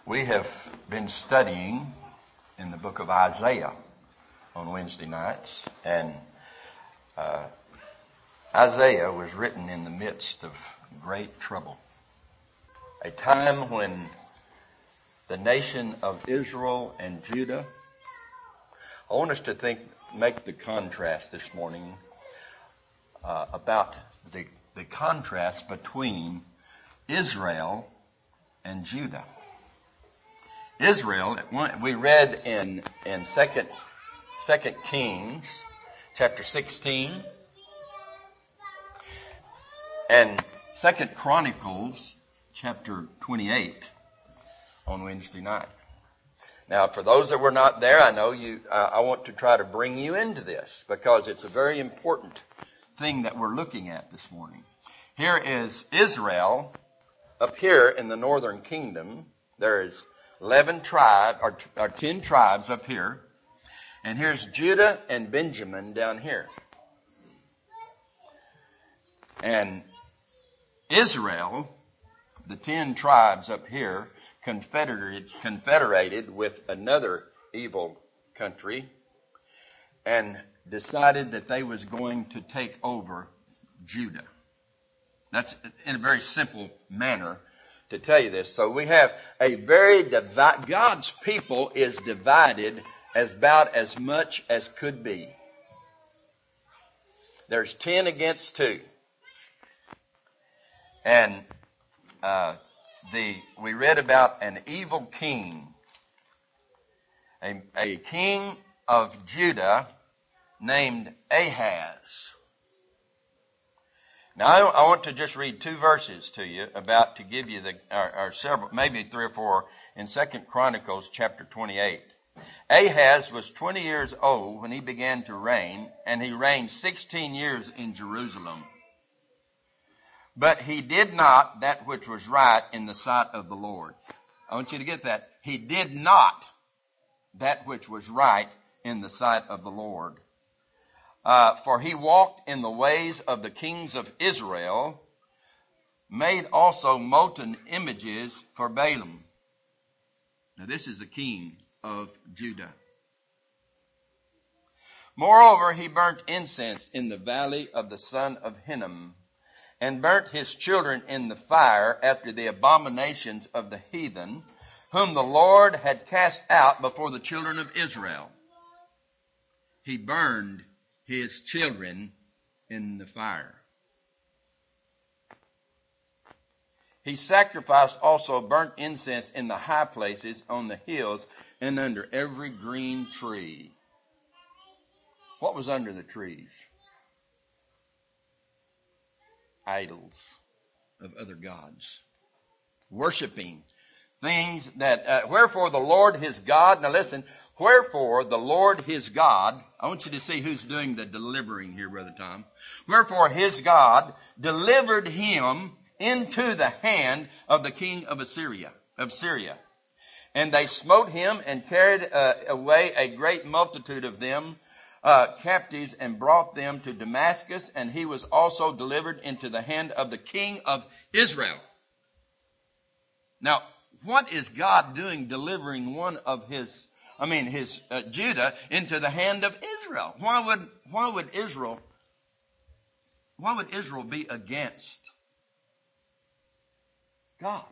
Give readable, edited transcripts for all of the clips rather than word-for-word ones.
We have been studying in the book of Isaiah on Wednesday nights, and Isaiah was written in the midst of great trouble. A time when the nation of Israel and Judah, I want us to make the contrast this morning about the contrast between Israel and Judah. Israel, we read in 2 Kings chapter 16 and 2 Chronicles chapter 28 on Wednesday night. Now, for those that were not there, I know I want to try to bring you into this because it's a very important thing that we're looking at this morning. Here is Israel up here in the northern kingdom. There is 10 tribes up here. And here's Judah and Benjamin down here. And Israel, the 10 tribes up here, confederated with another evil country and decided that they was going to take over Judah. That's in a very simple manner to tell you this. So we have a very God's people is divided about as much as could be. There's 10 against 2. And we read about an evil king, a king of Judah named Ahaz. Now, I want to just read 2 verses to you to give you several, maybe 3 or 4 in 2 Chronicles chapter 28. Ahaz was 20 years old when he began to reign, and he reigned 16 years in Jerusalem. But he did not that which was right in the sight of the Lord. I want you to get that. He did not that which was right in the sight of the Lord. For he walked in the ways of the kings of Israel, made also molten images for Balaam. Now this is the king of Judah. Moreover, he burnt incense in the valley of the son of Hinnom, and burnt his children in the fire after the abominations of the heathen, whom the Lord had cast out before the children of Israel. He burned his children in the fire. He sacrificed also burnt incense in the high places, on the hills, and under every green tree. What was under the trees? Idols of other gods. Worshiping things that, wherefore the Lord his God, now listen, wherefore the Lord his God, I want you to see who's doing the delivering here, Brother Tom. Wherefore his God delivered him into the hand of the king of Syria. And they smote him and carried away a great multitude of them captives and brought them to Damascus. And he was also delivered into the hand of the king of Israel. Now, what is God doing delivering one of his Judah into the hand of Israel? Why would Israel be against God?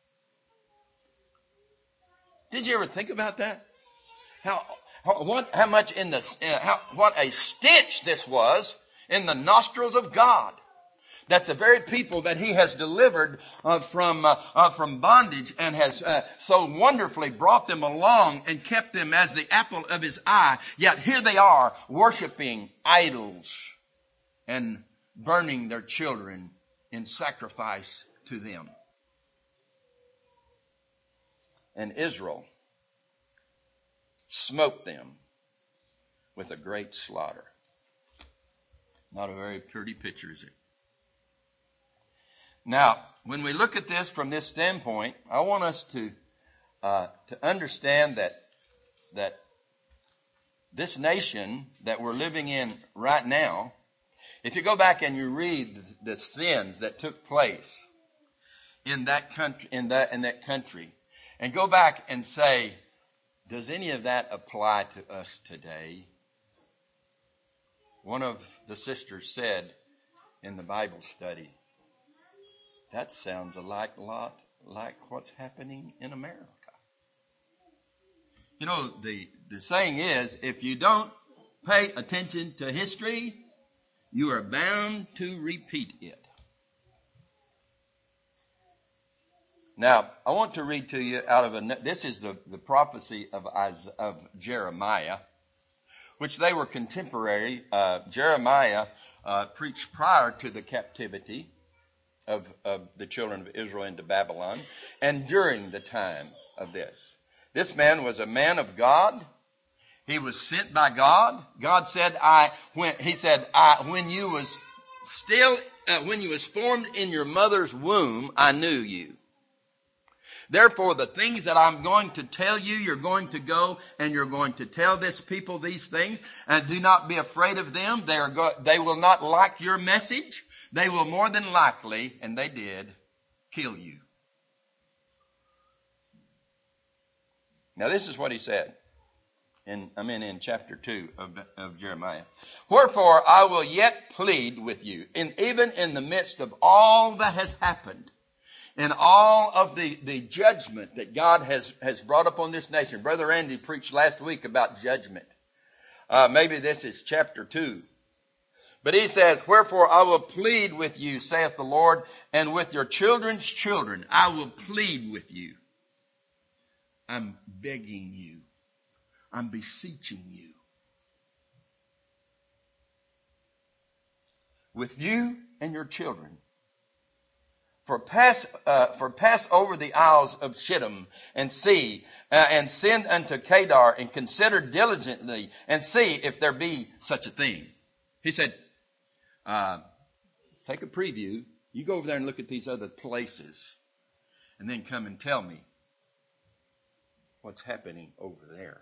Did you ever think about that? What a stench this was in the nostrils of God. That the very people that he has delivered from bondage and has so wonderfully brought them along and kept them as the apple of his eye, yet here they are worshiping idols and burning their children in sacrifice to them. And Israel smote them with a great slaughter. Not a very pretty picture, is it? Now, when we look at this from this standpoint, I want us to understand that this nation that we're living in right now, if you go back and you read the sins that took place in that country, and go back and say, does any of that apply to us today? One of the sisters said in the Bible study, that sounds a lot like what's happening in America. You know, the saying is, if you don't pay attention to history, you are bound to repeat it. Now, I want to read to you out of this is the prophecy of Jeremiah, which they were contemporary. Jeremiah preached prior to the captivity of the children of Israel into Babylon, and during the time of this. This man was a man of God. He was sent by God. God said, when you was formed in your mother's womb, I knew you. Therefore, the things that I'm going to tell you, you're going to go and you're going to tell this people these things, and do not be afraid of them. They will not like your message. They will more than likely, and they did, kill you. Now, this is what he said. In chapter 2 of Jeremiah. Wherefore, I will yet plead with you, even in the midst of all that has happened, and all of the judgment that God has brought upon this nation. Brother Andy preached last week about judgment. Maybe this is chapter 2. But he says, wherefore I will plead with you, saith the Lord, and with your children's children I will plead with you. I'm begging you. I'm beseeching you. With you and your children. For pass over the isles of Shittim and see, and send unto Kedar, and consider diligently, and see if there be such a thing. He said, take a preview. You go over there and look at these other places, and then come and tell me what's happening over there.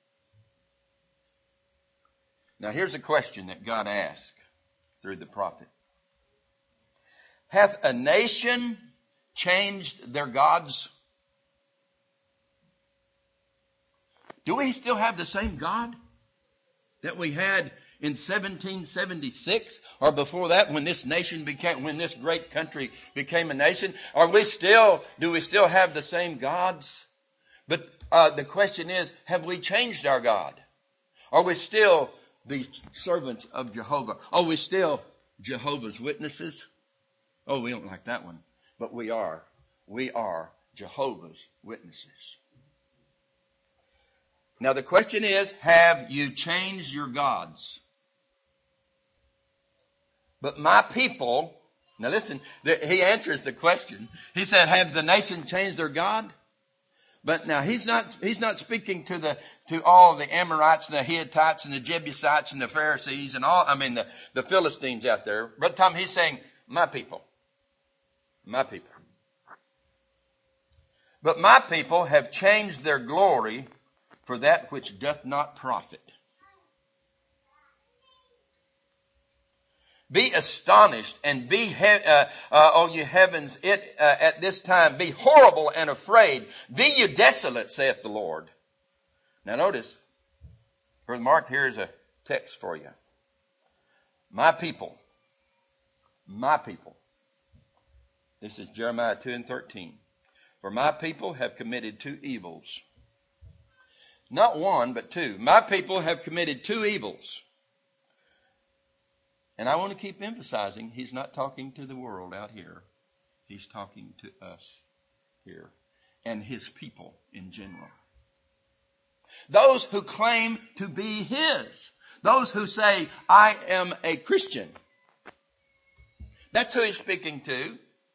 Now here's a question that God asked through the prophet. Hath a nation changed their gods? Do we still have the same God that we had in 1776 or before that, when this great country became a nation? Do we still have the same gods? But the question is, have we changed our God? Are we still the servants of Jehovah? Are we still Jehovah's Witnesses? Oh, we don't like that one. But we are. We are Jehovah's Witnesses. Now the question is, have you changed your gods? But my people, now listen, he answers the question. He said, have the nation changed their God? But now he's not speaking to all the Amorites and the Hittites and the Jebusites and the Pharisees and the Philistines out there. Brother Tom, he's saying, my people. My people. But my people have changed their glory for that which doth not profit. Be astonished and be, O you heavens, at this time be horrible and afraid. Be you desolate, saith the Lord. Now notice, Brother Mark, here's a text for you. My people. My people. This is Jeremiah 2:13. For my people have committed 2 evils. Not one, but 2. My people have committed 2 evils. And I want to keep emphasizing, he's not talking to the world out here. He's talking to us here and his people in general. Those who claim to be his. Those who say, I am a Christian. That's who he's speaking to.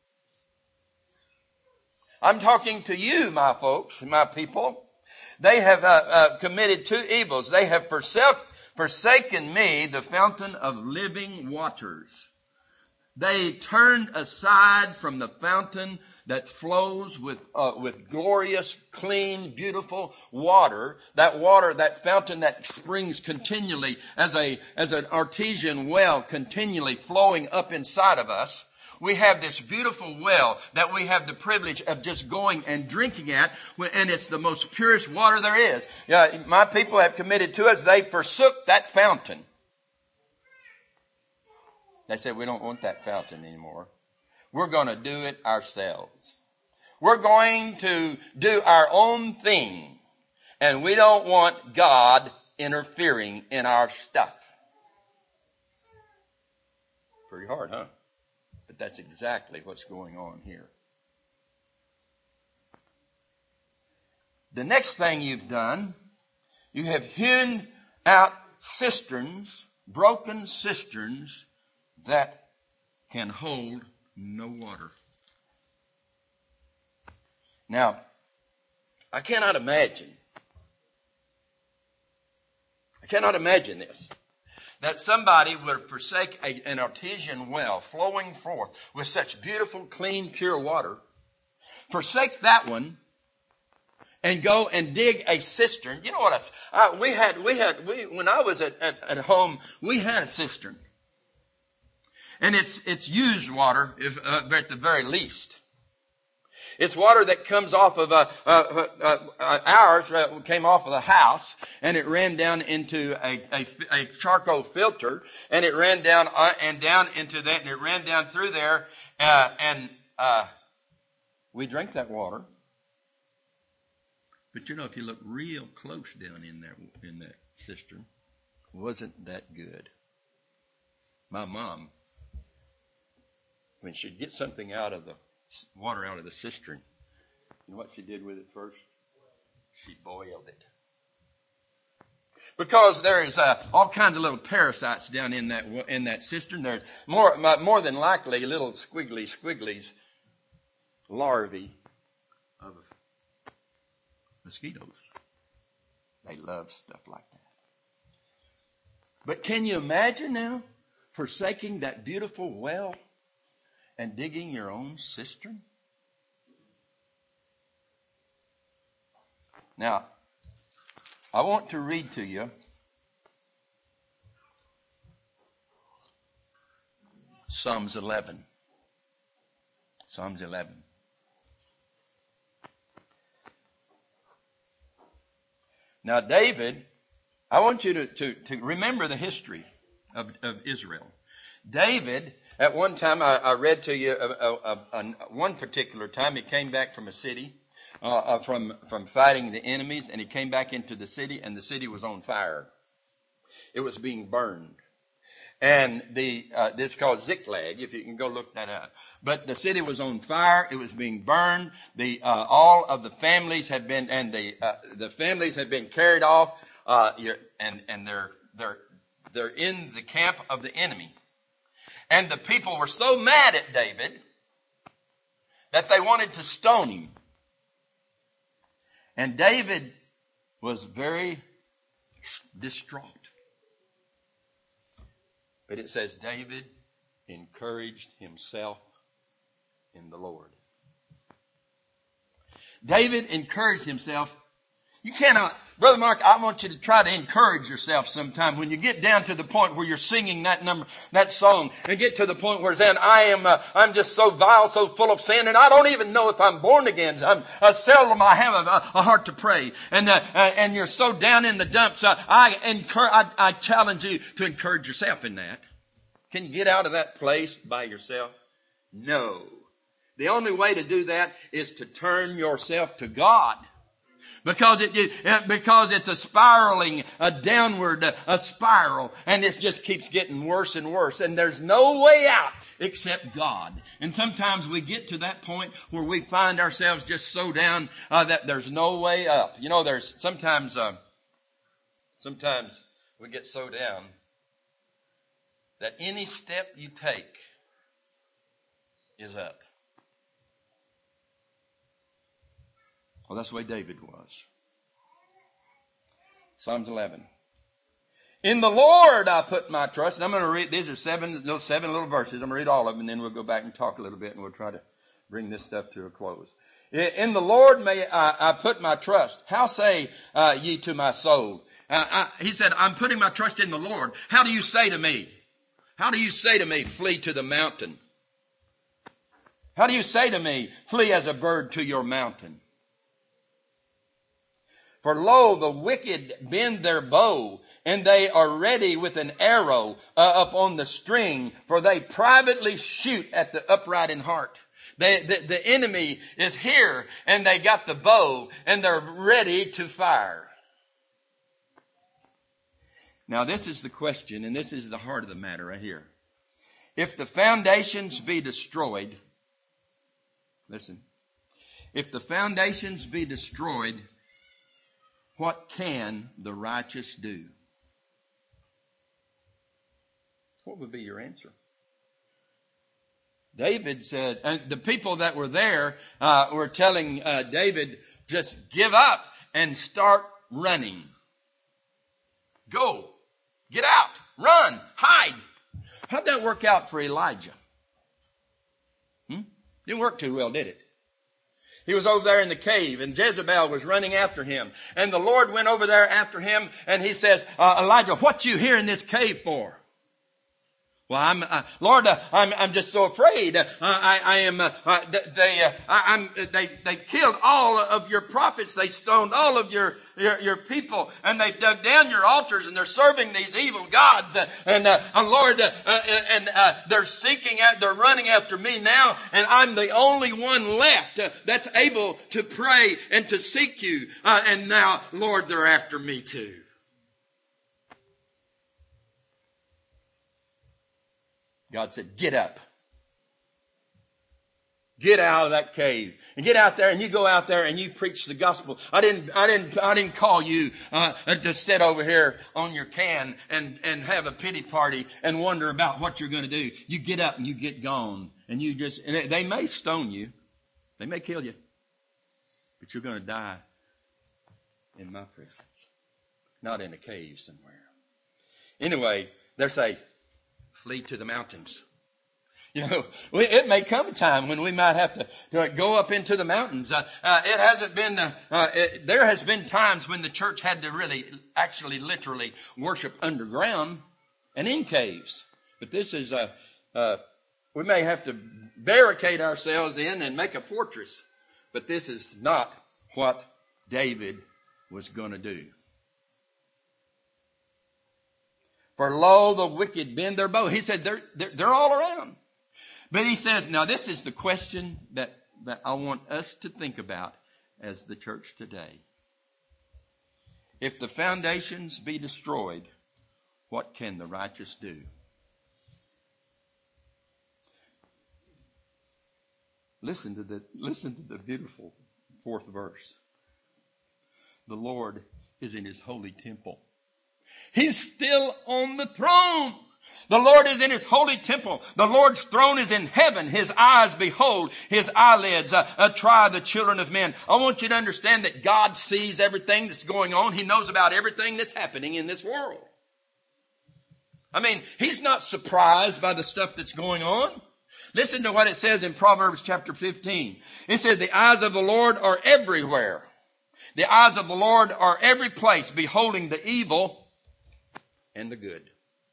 I'm talking to you, my folks, my people. They have committed 2 evils. They have forsaken me, the fountain of living waters. They turned aside from the fountain that flows with glorious, clean, beautiful water. That fountain that springs continually as an artesian well continually flowing up inside of us. We have this beautiful well that we have the privilege of just going and drinking at, and it's the most purest water there is. My people have committed to us, they forsook that fountain. They said, we don't want that fountain anymore. We're going to do it ourselves. We're going to do our own thing. And we don't want God interfering in our stuff. Pretty hard, huh? But that's exactly what's going on here. The next thing you've done, you have hewn out cisterns, broken cisterns that can hold no water. Now, I cannot imagine this, that somebody would forsake an artesian well flowing forth with such beautiful, clean, pure water, forsake that one, and go and dig a cistern. You know what? When I was at home, we had a cistern, and it's used water, at the very least. It's water that comes off of ours came off of the house, and it ran down into a charcoal filter, and it ran down and down into that, and it ran down through there, and we drank that water. But if you look real close down in that cistern, it wasn't that good. My mom, when she'd get something out of the water out of the cistern, you know what she did with it first? She boiled it. Because there's all kinds of little parasites down in that cistern. There's more than likely little squigglies, larvae of mosquitoes. They love stuff like that. But can you imagine now forsaking that beautiful well and digging your own cistern? Now, I want to read to you Psalms 11. Psalms 11. Now, David, I want you to remember the history of Israel. David, at one time, I read to you one particular time, he came back from a city, from fighting the enemies, and he came back into the city, and the city was on fire. It was being burned. And it's called Ziklag, if you can go look that up. But the city was on fire. It was being burned. All of the families had been, and the families had been carried off, and they're in the camp of the enemy. And the people were so mad at David that they wanted to stone him. And David was very distraught. But it says David encouraged himself in the Lord. David encouraged himself. You cannot, Brother Mark, I want you to try to encourage yourself sometime when you get down to the point where you're singing that song, and get to the point where saying, I'm just so vile, so full of sin, and I don't even know if I'm born again. Seldom I have a heart to pray. And you're so down in the dumps. I challenge you to encourage yourself in that. Can you get out of that place by yourself? No. The only way to do that is to turn yourself to God. Because it's a spiraling, a downward, a spiral, and it just keeps getting worse and worse. And there's no way out except God. And sometimes we get to that point where we find ourselves just so down that there's no way up. You know, there's sometimes we get so down that any step you take is up. Well, that's the way David was. Psalms 11. In the Lord I put my trust. And I'm going to read, these are seven little verses. I'm going to read all of them, and then we'll go back and talk a little bit, and we'll try to bring this stuff to a close. In the Lord may I put my trust. How say ye to my soul? He said, I'm putting my trust in the Lord. How do you say to me? How do you say to me, flee to the mountain? How do you say to me, flee as a bird to your mountain? For lo, the wicked bend their bow, and they are ready with an arrow upon the string, for they privately shoot at the upright in heart. The enemy is here, and they got the bow, and they're ready to fire. Now, this is the question, and this is the heart of the matter right here. If the foundations be destroyed, listen, if the foundations be destroyed, what can the righteous do? What would be your answer? David said, and the people that were there were telling David, just give up and start running. Go, get out, run, hide. How'd that work out for Elijah? Didn't work too well, did it? He was over there in the cave, and Jezebel was running after him. And the Lord went over there after him, and he says, Elijah, what you here in this cave for? Well, Lord, I'm just so afraid. They killed all of your prophets. They stoned all of your people, and they dug down your altars, and they're serving these evil gods. Lord, they're running after me now, and I'm the only one left that's able to pray and to seek you. And now, Lord, they're after me too. God said, get up. Get out of that cave and get out there, and you go out there and you preach the gospel. I didn't call you to sit over here on your can and have a pity party and wonder about what you're going to do. You get up and you get gone, and and they may stone you. They may kill you, but you're going to die in my presence, not in a cave somewhere. Anyway, they say, flee to the mountains. You know, it may come a time when we might have to go up into the mountains. There has been times when the church had to literally worship underground and in caves. But this is, we may have to barricade ourselves in and make a fortress. But this is not what David was going to do. For lo, the wicked bend their bow. He said they're all around. But he says, now this is the question that I want us to think about as the church today. If the foundations be destroyed, what can the righteous do? Listen to the beautiful fourth verse. The Lord is in his holy temple. He's still on the throne. The Lord is in his holy temple. The Lord's throne is in heaven. His eyes behold, his eyelids try the children of men. I want you to understand that God sees everything that's going on. He knows about everything that's happening in this world. I mean, he's not surprised by the stuff that's going on. Listen to what it says in Proverbs chapter 15. It says, the eyes of the Lord are everywhere. The eyes of the Lord are every place, beholding the evil and the good.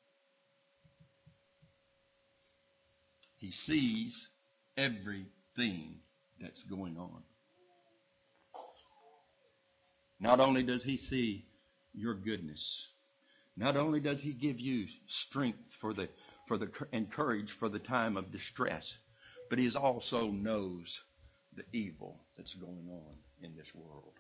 He sees everything that's going on. Not only does he see your goodness, not only does he give you strength and courage for the time of distress, but he also knows the evil that's going on in this world.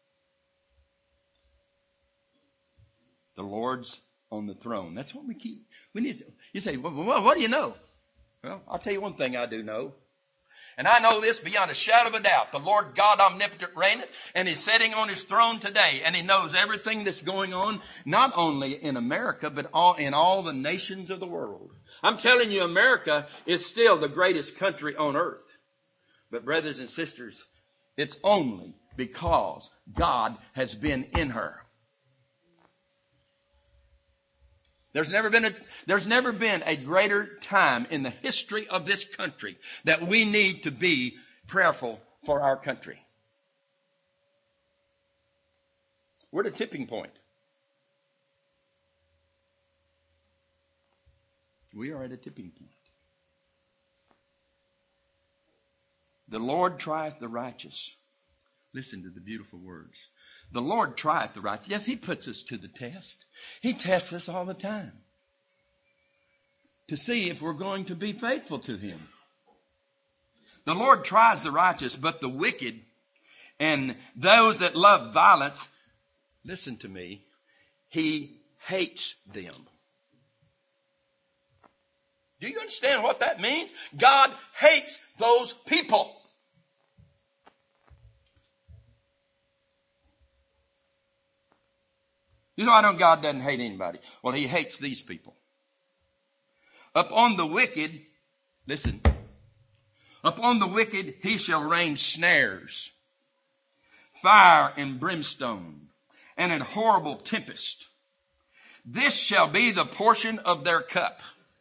The Lord's on the throne. That's what we need. You say, well, what do you know? Well, I'll tell you one thing I do know. And I know this beyond a shadow of a doubt. The Lord God omnipotent reigneth, and he's sitting on his throne today. And he knows everything that's going on, not only in America, but in all the nations of the world. I'm telling you, America is still the greatest country on earth. But brothers and sisters, it's only because God has been in her. There's never been a greater time in the history of this country that we need to be prayerful for our country. We're at a tipping point. We are at a tipping point. The Lord trieth the righteous. Listen to the beautiful words. The Lord trieth the righteous. Yes, he puts us to the test. He tests us all the time to see if we're going to be faithful to him. The Lord tries the righteous, but the wicked and those that love violence, listen to me, he hates them. Do you understand what that means? God hates those people. You know, I know God doesn't hate anybody. Well, he hates these people. Upon the wicked, listen, upon the wicked he shall rain snares, fire and brimstone, and a horrible tempest. This shall be the portion of their cup.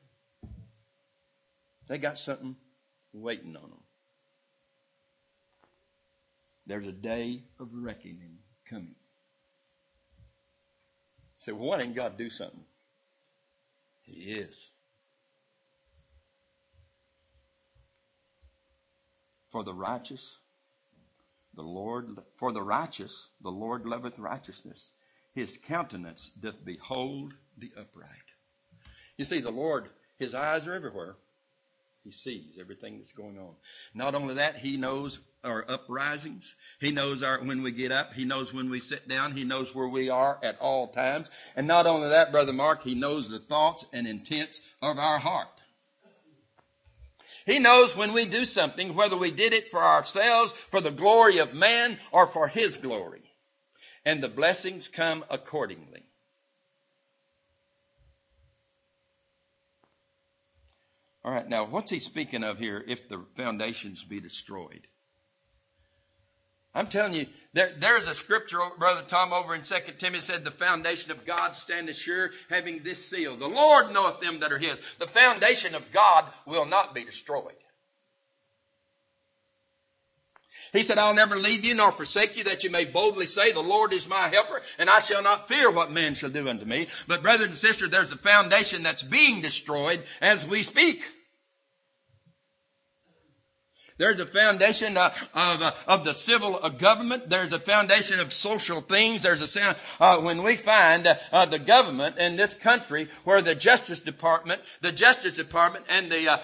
They got something waiting on them. There's a day of reckoning coming. You say, well, why didn't God do something? He is. For the righteous, the Lord loveth righteousness. His countenance doth behold the upright. You see, the Lord, his eyes are everywhere. He sees everything that's going on. Not only that, he knows our uprisings. He knows when we get up. He knows when we sit down. He knows where we are at all times. And not only that, Brother Mark, he knows the thoughts and intents of our heart. He knows when we do something, whether we did it for ourselves, for the glory of man, or for his glory. And the blessings come accordingly. All right, now what's he speaking of here if the foundations be destroyed? I'm telling you, there's a scripture, Brother Tom, over in 2 Timothy said, the foundation of God standeth sure, having this seal. The Lord knoweth them that are his. The foundation of God will not be destroyed. He said, I'll never leave you nor forsake you, that you may boldly say, the Lord is my helper, and I shall not fear what man shall do unto me. But brothers and sisters, there's a foundation that's being destroyed as we speak. There's a foundation of the civil government. There's a foundation of social things. There's when we find the government in this country, where the Justice Department, and the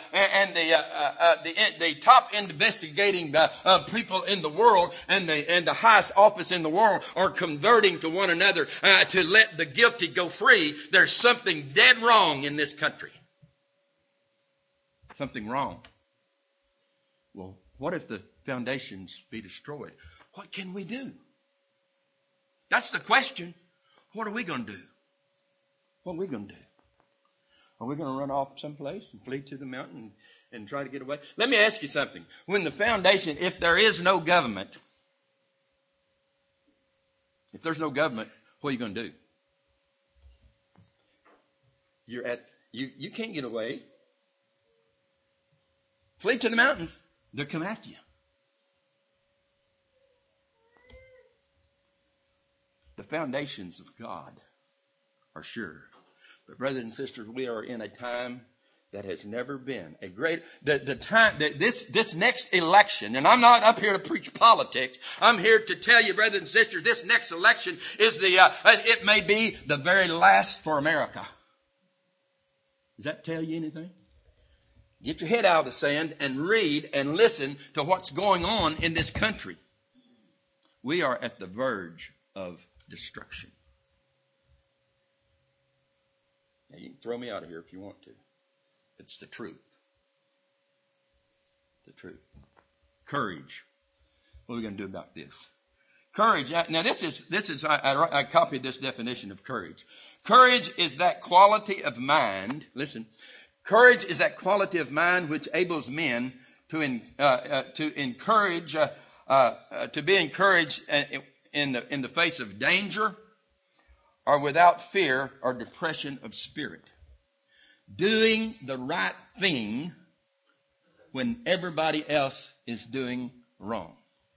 top investigating people in the world, and the highest office in the world are converting to one another to let the guilty go free. There's something dead wrong in this country. Something wrong. Well, what if the foundations be destroyed? What can we do? That's the question. What are we going to do? What are we going to do? Are we going to run off someplace and flee to the mountain and try to get away? Let me ask you something. When the foundation, if there is no government, what are you going to do? You can't get away. Flee to the mountains. They'll come after you. The foundations of God are sure. But brothers and sisters, we are in a time that has never been a great, the time that this next election, and I'm not up here to preach politics. I'm here to tell you, brothers and sisters, this next election is it may be the very last for America. Does that tell you anything? Get your head out of the sand and read and listen to what's going on in this country. We are at the verge of destruction. Now, you can throw me out of here if you want to. It's the truth. The truth. Courage. What are we going to do about this? Courage. Now, this is. I copied this definition of courage. Courage is that quality of mind. Listen. Courage is that quality of mind which enables men to be encouraged in the face of danger, or without fear or depression of spirit. Doing the right thing when everybody else is doing wrong.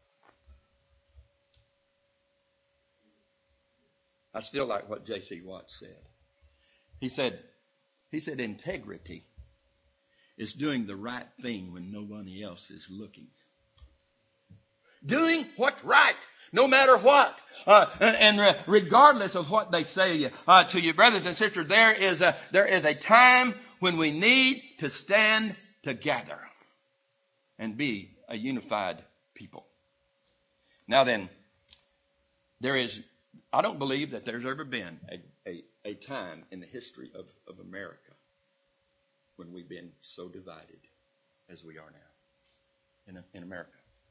I still like what J.C. Watts said. He said integrity is doing the right thing when nobody else is looking. doing what's right, no matter what. And regardless of what they say to you, brothers and sisters, there is a time when we need to stand together and be a unified people. Now then, I don't believe that there's ever been a time in the history of America when we've been so divided as we are now in America.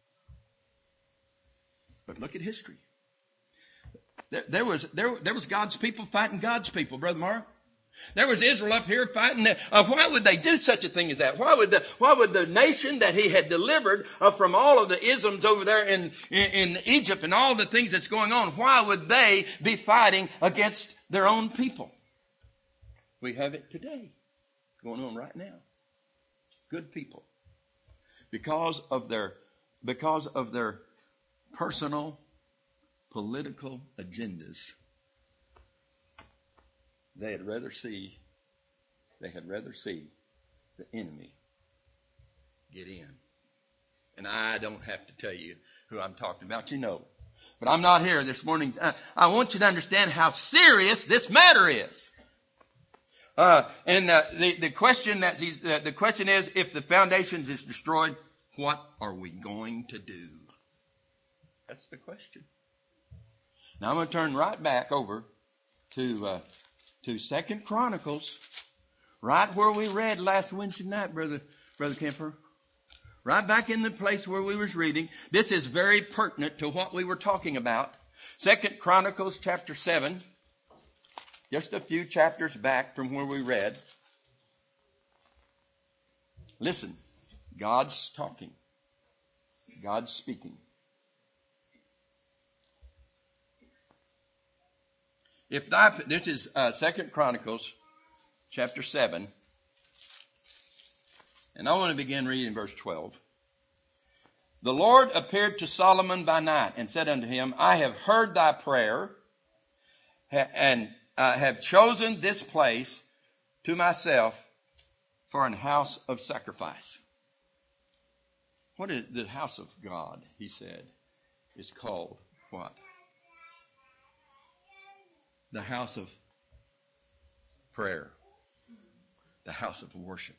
But look at history. There was God's people fighting God's people, Brother Mark. There was Israel up here fighting. Why would they do such a thing as that? Why would the nation that he had delivered from all of the isms over there in Egypt and all the things that's going on, why would they be fighting against their own people? We have it today, going on right now. Good people, because of their personal political agendas. They had rather see the enemy get in. And I don't have to tell you who I'm talking about. You know. But I'm not here this morning. I want you to understand how serious this matter is. The question is, if the foundations is destroyed, what are we going to do? That's the question. Now I'm going to turn right back over to 2 Chronicles, right where we read last Wednesday night, Brother Kemper. Right back in the place where we was reading. This is very pertinent to what we were talking about. 2 Chronicles chapter 7. Just a few chapters back from where we read. Listen, God's talking. God's speaking. This is 2 Chronicles chapter 7. And I want to begin reading verse 12. The Lord appeared to Solomon by night and said unto him, I have heard thy prayer and have chosen this place to myself for an house of sacrifice. What is the house of God, he said, is called what? The house of prayer. The house of worship.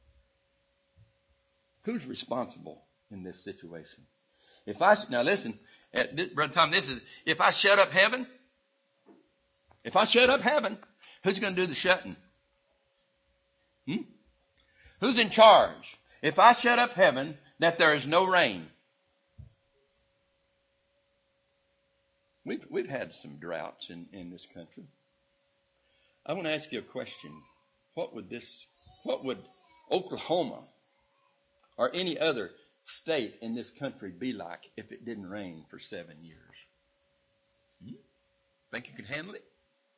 Who's responsible in this situation? Now listen, Brother Tom, if I shut up heaven, who's going to do the shutting? Who's in charge? If I shut up heaven, that there is no rain. We've had some droughts in this country. I want to ask you a question. What would Oklahoma or any other state in this country be like if it didn't rain for 7 years? Think you can handle it?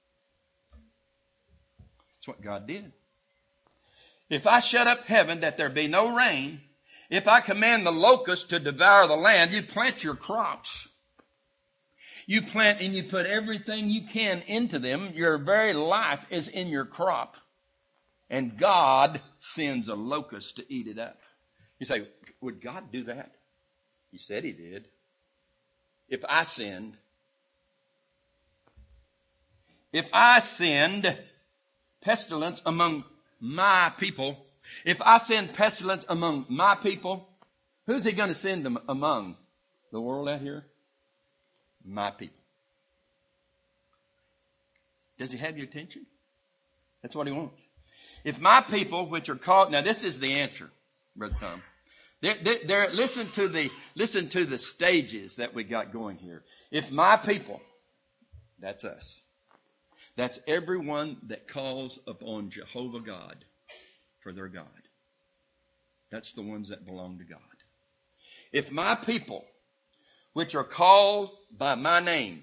That's what God did. If I shut up heaven that there be no rain, if I command the locusts to devour the land, you plant your crops. You plant and you put everything you can into them. Your very life is in your crop. And God sends a locust to eat it up. You say, would God do that? He said he did. If I send pestilence among my people, if I send pestilence among my people, who's he going to send them among? The world out here? My people. Does he have your attention? That's what he wants. If my people, which are called, now this is the answer, Brother Tom. Listen to the stages that we got going here. If my people, that's us. That's everyone that calls upon Jehovah God for their God. That's the ones that belong to God. If my people, which are called by my name,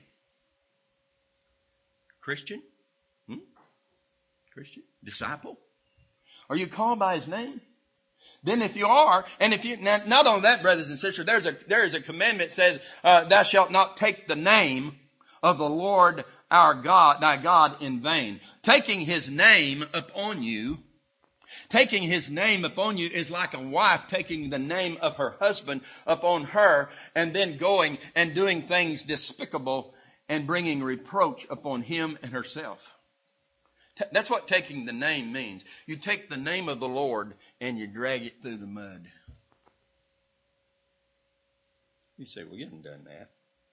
Christian, Christian, disciple, are you called by his name? Then if you are, and if you, not only that, brothers and sisters, there is a commandment that says, thou shalt not take the name of the Lord our God, thy God, in vain. Taking his name upon you Taking his name upon you is like a wife taking the name of her husband upon her and then going and doing things despicable and bringing reproach upon him and herself. That's what taking the name means. You take the name of the Lord and you drag it through the mud. You say, well, you haven't done that.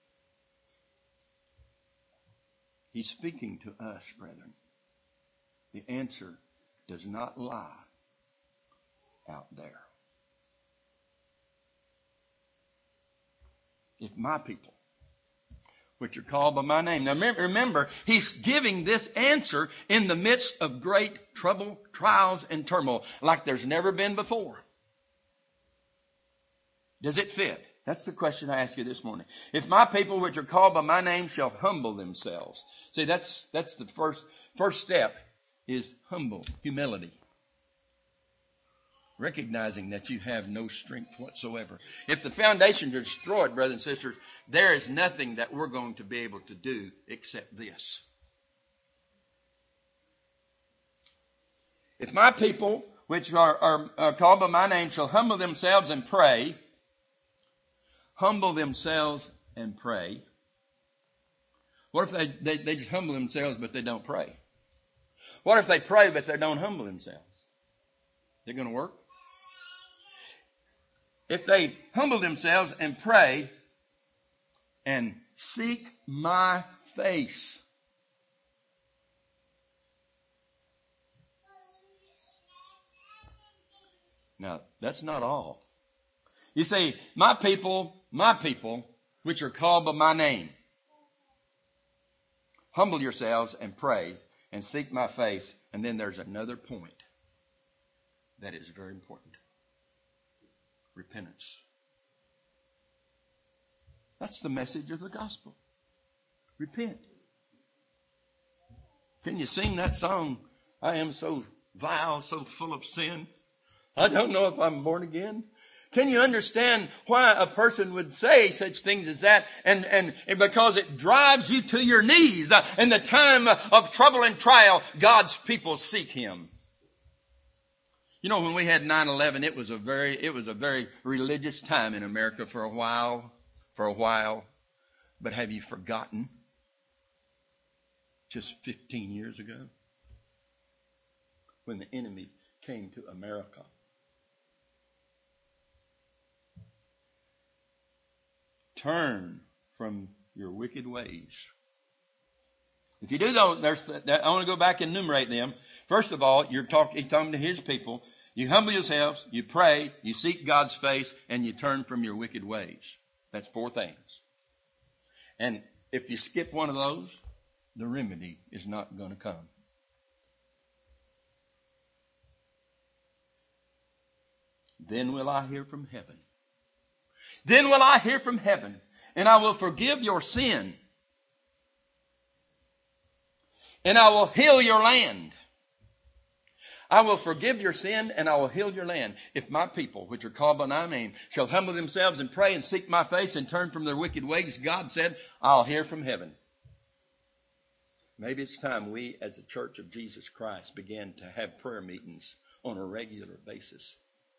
He's speaking to us, brethren. The answer does not lie out there. If my people, which are called by my name. Now remember, he's giving this answer in the midst of great trouble, trials, and turmoil, like there's never been before. Does it fit? That's the question I ask you this morning. If my people, which are called by my name, shall humble themselves. See, that's the first step is humility. Recognizing that you have no strength whatsoever. If the foundations are destroyed, brothers and sisters, there is nothing that we're going to be able to do except this. If my people, which are called by my name, shall humble themselves and pray. Humble themselves and pray. What if they just humble themselves but they don't pray? What if they pray but they don't humble themselves? Is it going to work? If they humble themselves and pray and seek my face. Now, that's not all. You say, my people, which are called by my name. Humble yourselves and pray and seek my face. And then there's another point that is very important. Repentance. That's the message of the gospel. Repent. Can you sing that song? I am so vile, so full of sin. I don't know if I'm born again. Can you understand why a person would say such things as that? And because it drives you to your knees. In the time of trouble and trial, God's people seek him. You know, when we had 9/11, it was a very religious time in America for a while. But have you forgotten? Just 15 years ago, when the enemy came to America. Turn from your wicked ways. If you do those, I want to go back and enumerate them. First of all, he's talking to his people. You humble yourselves, you pray, you seek God's face, and you turn from your wicked ways. That's 4 things. And if you skip one of those, the remedy is not going to come. Then will I hear from heaven. Then will I hear from heaven, and I will forgive your sin. And I will heal your land. I will forgive your sin, and I will heal your land. If my people, which are called by my name, shall humble themselves and pray and seek my face and turn from their wicked ways, God said, I'll hear from heaven. Maybe it's time we, as the Church of Jesus Christ, begin to have prayer meetings on a regular basis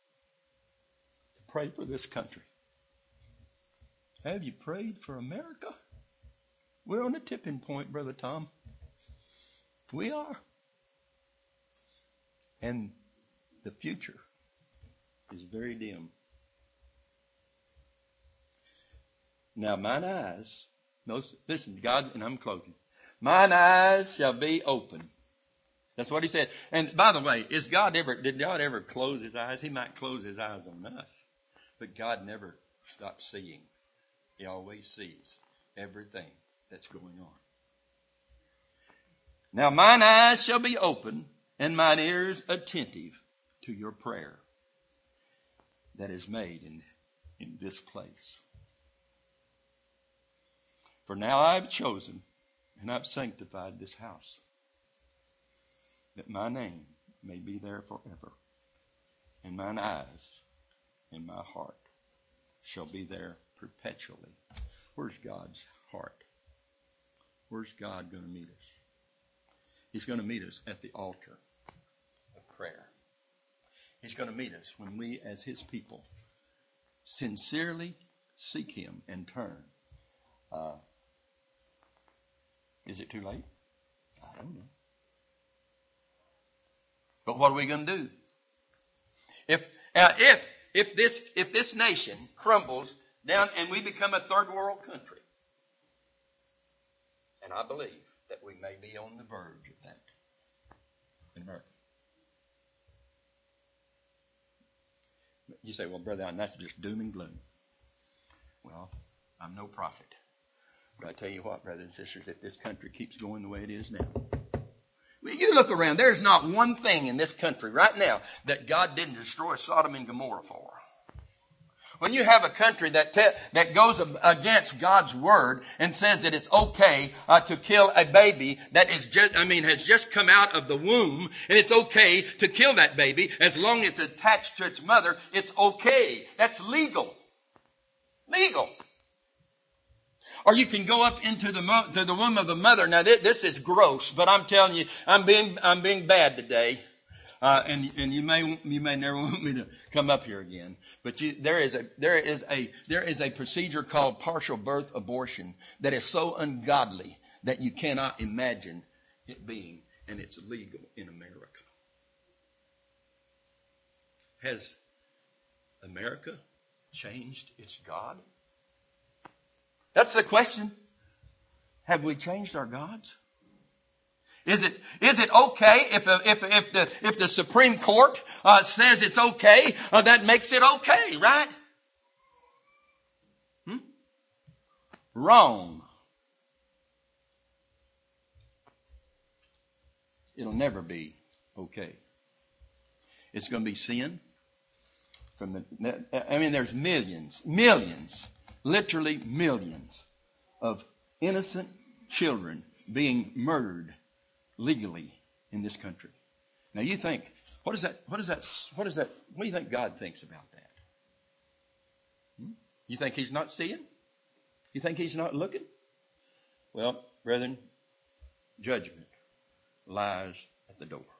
to pray for this country. Have you prayed for America? We're on a tipping point, Brother Tom. We are. And the future is very dim. Now mine eyes, listen, God, and I'm closing. Mine eyes shall be open. That's what he said. And by the way, did God ever close his eyes? He might close his eyes on us. But God never stops seeing. He always sees everything that's going on. Now mine eyes shall be open, and mine ears attentive to your prayer that is made in this place. For now I have chosen and I've sanctified this house, that my name may be there forever, and mine eyes and my heart shall be there perpetually. Where's God's heart? Where's God going to meet us? He's going to meet us at the altar of prayer. He's going to meet us when we, as his people, sincerely seek him and turn. Is it too late? I don't know. But what are we going to do? If this nation crumbles down and we become a third world country, and I believe that we may be on the verge of that in America. You say, well, Brother Allen, that's just doom and gloom. Well, I'm no prophet. But I tell you what, brothers and sisters, if this country keeps going the way it is now, you look around, there's not one thing in this country right now that God didn't destroy Sodom and Gomorrah for. When you have a country that goes against God's word and says that it's okay to kill a baby that is has just come out of the womb, and it's okay to kill that baby as long as it's attached to its mother, it's okay. That's legal. Legal. Or you can go up into the womb of the mother. Now this is gross, but I'm telling you, I'm being bad today. And you may never want me to come up here again. But there is a procedure called partial birth abortion that is so ungodly that you cannot imagine it being, and it's legal in America. Has America changed its God? That's the question. Have we changed our gods? Is it okay if the Supreme Court says it's okay? That makes it okay, right? Wrong. It'll never be okay. It's going to be sin. There's millions, literally millions of innocent children being murdered legally in this country. Now you think, what do you think God thinks about that? You think he's not seeing? You think he's not looking? Well, brethren, judgment lies at the door.